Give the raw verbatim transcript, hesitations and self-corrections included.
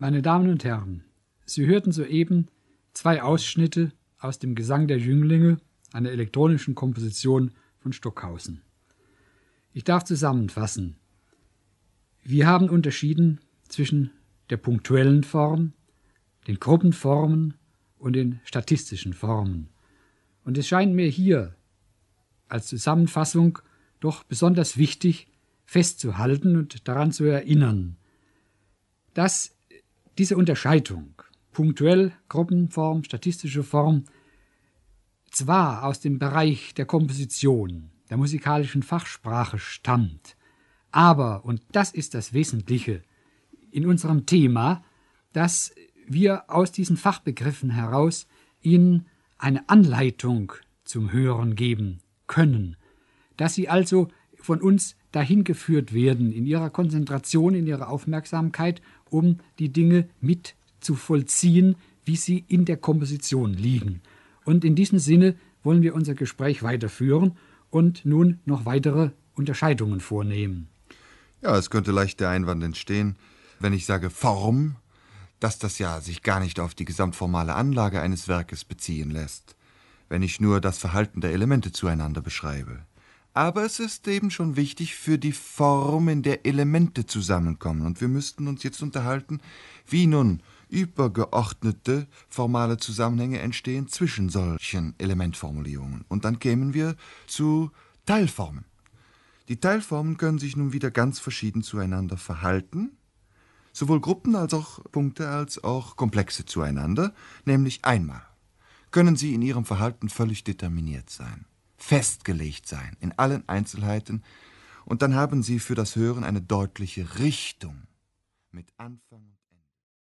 Meine Damen und Herren, Sie hörten soeben zwei Ausschnitte aus dem Gesang der Jünglinge, einer elektronischen Komposition von Stockhausen. Ich darf zusammenfassen. Wir haben unterschieden zwischen der punktuellen Form, den Gruppenformen und den statistischen Formen. Und es scheint mir hier als Zusammenfassung doch besonders wichtig festzuhalten und daran zu erinnern, dass diese Unterscheidung punktuell, Gruppenform, statistische Form zwar aus dem Bereich der Komposition, der musikalischen Fachsprache stammt, aber, und das ist das Wesentliche in unserem Thema, dass wir aus diesen Fachbegriffen heraus Ihnen eine Anleitung zum Hören geben können, dass Sie also von uns dahin geführt werden in ihrer Konzentration, in ihrer Aufmerksamkeit, um die Dinge mit zu vollziehen, wie sie in der Komposition liegen. Und in diesem Sinne wollen wir unser Gespräch weiterführen und nun noch weitere Unterscheidungen vornehmen. Ja, es könnte leicht der Einwand entstehen, wenn ich sage Form, dass das ja sich gar nicht auf die gesamtformale Anlage eines Werkes beziehen lässt, wenn ich nur das Verhalten der Elemente zueinander beschreibe. Aber es ist eben schon wichtig für die Form, in der Elemente zusammenkommen. Und wir müssten uns jetzt unterhalten, wie nun übergeordnete formale Zusammenhänge entstehen zwischen solchen Elementformulierungen. Und dann kämen wir zu Teilformen. Die Teilformen können sich nun wieder ganz verschieden zueinander verhalten, sowohl Gruppen als auch Punkte als auch Komplexe zueinander, nämlich einmal können sie in ihrem Verhalten völlig determiniert sein, festgelegt sein, in allen Einzelheiten, und dann haben sie für das Hören eine deutliche Richtung mit Anfang